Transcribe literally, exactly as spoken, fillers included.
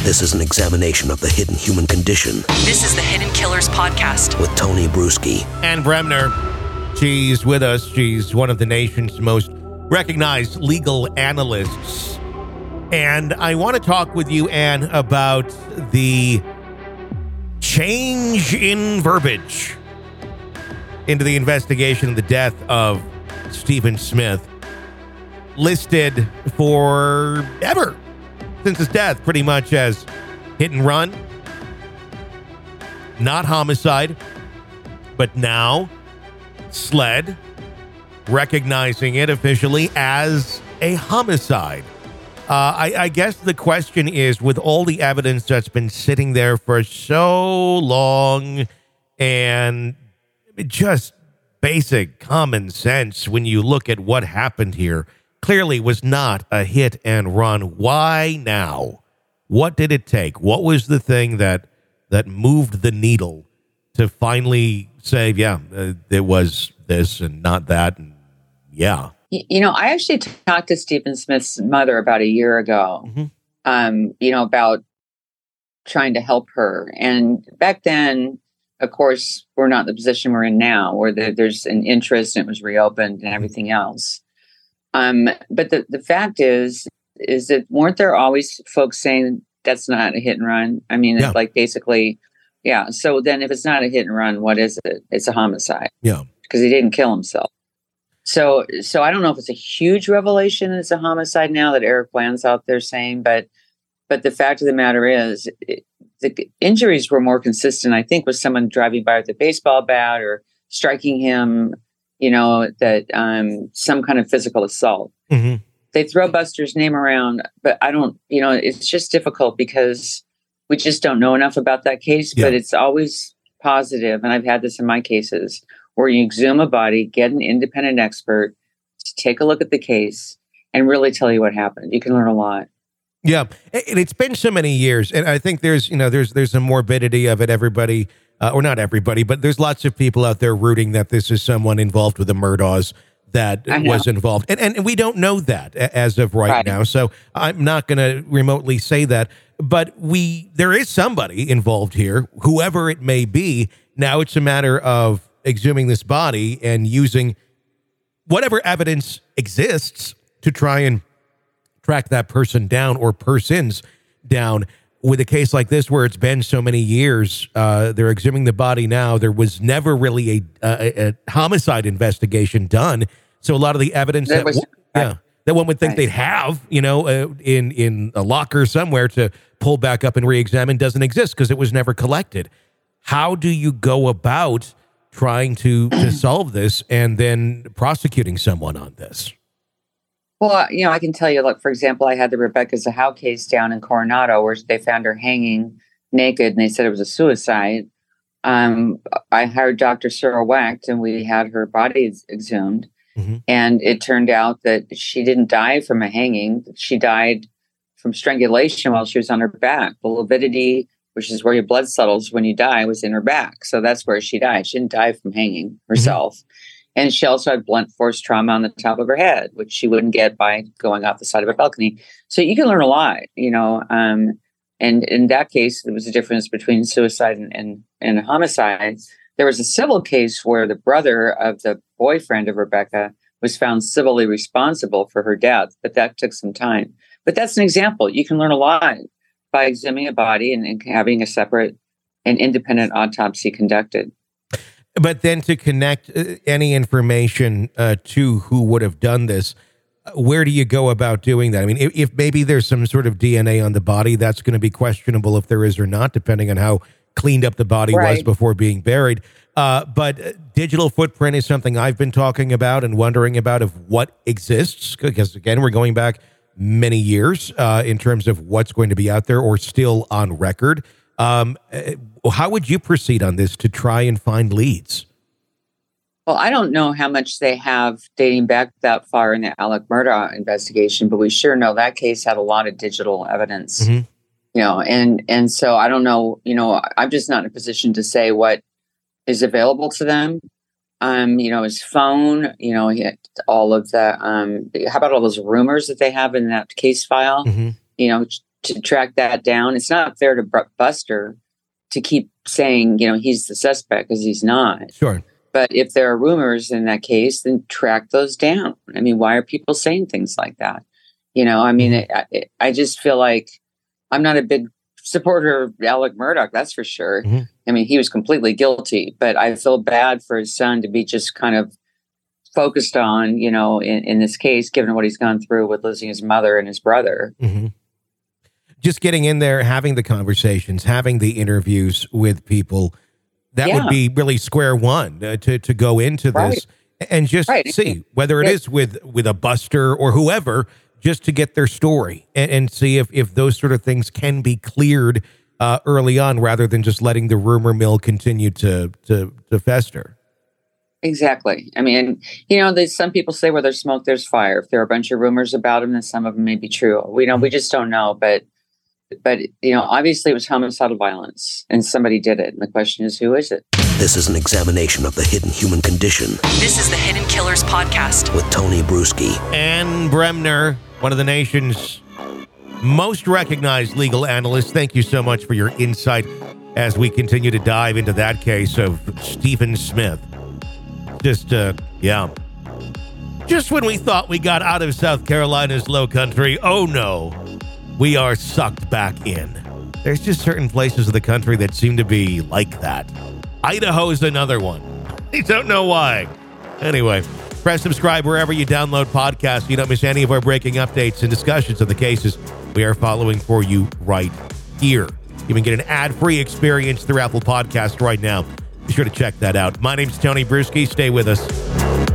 This is an examination of the hidden human condition. This is the Hidden Killers Podcast with Tony Bruschi. Ann Bremner, she's with us. She's one of the nation's most recognized legal analysts. And I want to talk with you, Ann, about the change in verbiage into the investigation of the death of Stephen Smith, listed forever since his death, pretty much as hit and run, not homicide, but now SLED recognizing it officially as a homicide. Uh, I, I guess the question is, with all the evidence that's been sitting there for so long and just basic common sense when you look at what happened here, clearly was not a hit and run. Why now? What did it take? What was the thing that that moved the needle to finally say, yeah, uh, it was this and not that? And yeah. You know, I actually talked to Stephen Smith's mother about a year ago, mm-hmm. um, you know, about trying to help her. And back then, of course, we're not in the position we're in now, where the, there's an interest and it was reopened and everything else. Um, but the, the fact is, is that weren't there always folks saying that's not a hit and run? I mean, yeah. It's like basically, yeah. So then if it's not a hit and run, what is it? It's a homicide. Yeah. Because he didn't kill himself. So, so I don't know if it's a huge revelation it's a homicide now that Eric Bland's out there saying, but, but the fact of the matter is it, the injuries were more consistent, I think, with someone driving by with a baseball bat or striking him, you know, that um, some kind of physical assault. Mm-hmm. They throw Buster's name around, but I don't, you know, it's just difficult because we just don't know enough about that case, yeah. But it's always positive. And I've had this in my cases where you exhume a body, get an independent expert to take a look at the case and really tell you what happened. You can learn a lot. Yeah. And it's been so many years. And I think there's, you know, there's, there's a morbidity of it. Everybody, Uh, or not everybody, but there's lots of people out there rooting that this is someone involved with the Murdaugh that was involved. And, and we don't know that as of right, right. now. So I'm not going to remotely say that. But we there is somebody involved here, whoever it may be. Now it's a matter of exhuming this body and using whatever evidence exists to try and track that person down or persons down. With a case like this, where it's been so many years, uh, they're exhuming the body now. There was never really a, a, a homicide investigation done, so a lot of the evidence that, that was, yeah, that one would think right. they'd have, you know, uh, in in a locker somewhere to pull back up and re-examine doesn't exist because it was never collected. How do you go about trying to to solve this and then prosecuting someone on this? Well, you know, I can tell you, like, for example, I had the Rebecca Zahau case down in Coronado where they found her hanging naked and they said it was a suicide. Um, I hired Doctor Sarah Wecht and we had her body exhumed. Mm-hmm. And it turned out that she didn't die from a hanging. She died from strangulation while she was on her back. The lividity, which is where your blood settles when you die, was in her back. So that's where she died. She didn't die from hanging herself. Mm-hmm. And she also had blunt force trauma on the top of her head, which she wouldn't get by going off the side of a balcony. So you can learn a lot, you know. Um, and in that case, there was a difference between suicide and, and, and homicide. There was a civil case where the brother of the boyfriend of Rebecca was found civilly responsible for her death, but that took some time. But that's an example. You can learn a lot by examining a body and, and having a separate and independent autopsy conducted. But then to connect any information uh, to who would have done this, where do you go about doing that? I mean, if, if maybe there's some sort of D N A on the body, that's going to be questionable if there is or not, depending on how cleaned up the body right. was before being buried. Uh, but digital footprint is something I've been talking about and wondering about of what exists, because, again, we're going back many years uh, in terms of what's going to be out there or still on record. Um, how would you proceed on this to try and find leads? Well, I don't know how much they have dating back that far in the Alec Murdaugh investigation, but we sure know that case had a lot of digital evidence, mm-hmm. you know, and, and so I don't know, you know, I'm just not in a position to say what is available to them. Um, you know, his phone, you know, he had all of the, um, how about all those rumors that they have in that case file? Mm-hmm. You know, to track that down. It's not fair to Buster to keep saying, you know, he's the suspect, because he's not. Sure. But if there are rumors in that case, then track those down. I mean, why are people saying things like that? You know, I mean, I, I just feel like I'm not a big supporter of Alec Murdaugh, that's for sure. Mm-hmm. I mean, he was completely guilty, but I feel bad for his son to be just kind of focused on, you know, in, in this case, given what he's gone through with losing his mother and his brother. Mm-hmm. Just getting in there, having the conversations, having the interviews with people, that yeah. would be really square one uh, to, to go into this right. and just right. see whether it yeah. is with, with a Buster or whoever, just to get their story and, and see if, if those sort of things can be cleared uh, early on, rather than just letting the rumor mill continue to, to, to fester. Exactly. I mean, you know, there's some people say where there's smoke, there's fire. If there are a bunch of rumors about him, then some of them may be true. We know, we just don't know. But, but you know, obviously it was homicidal violence and somebody did it. And the question is, who is it? This is an examination of the hidden human condition. This is the Hidden Killers Podcast with Tony Bruschi. Ann Bremner, one of the nation's most recognized legal analysts. Thank you so much for your insight as we continue to dive into that case of Stephen Smith. Just, uh, yeah. Just when we thought we got out of South Carolina's low country, oh no, we are sucked back in. There's just certain places of the country that seem to be like that. Idaho's another one. I don't know why. Anyway, press subscribe wherever you download podcasts so you don't miss any of our breaking updates and discussions of the cases we are following for you right here. You can get an ad-free experience through Apple Podcasts right now. Be sure to check that out. My name's Tony Bruschi. Stay with us.